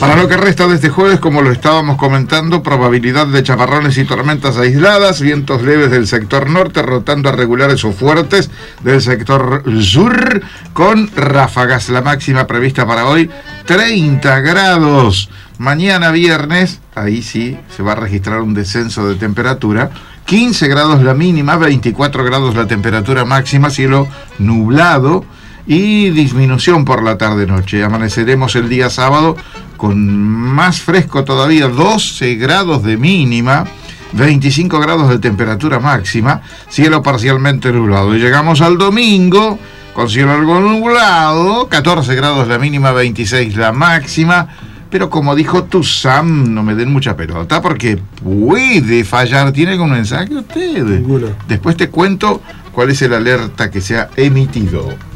Para lo que resta de este jueves, como lo estábamos comentando, probabilidad de chaparrones y tormentas aisladas, vientos leves del sector norte, rotando a regulares o fuertes del sector sur, con ráfagas. La máxima prevista para hoy, 30 grados. Mañana viernes, ahí sí, se va a registrar un descenso de temperatura. 15 grados la mínima, 24 grados la temperatura máxima, cielo nublado y disminución por la tarde-noche. Amaneceremos el día sábado con más fresco todavía, 12 grados de mínima, 25 grados de temperatura máxima, cielo parcialmente nublado. Y llegamos al domingo con cielo algo nublado, 14 grados la mínima, 26 la máxima. Pero como dijo Tuzam, no me den mucha pelota porque puede fallar. ¿Tiene algún mensaje usted? Ninguno. Después te cuento cuál es el alerta que se ha emitido.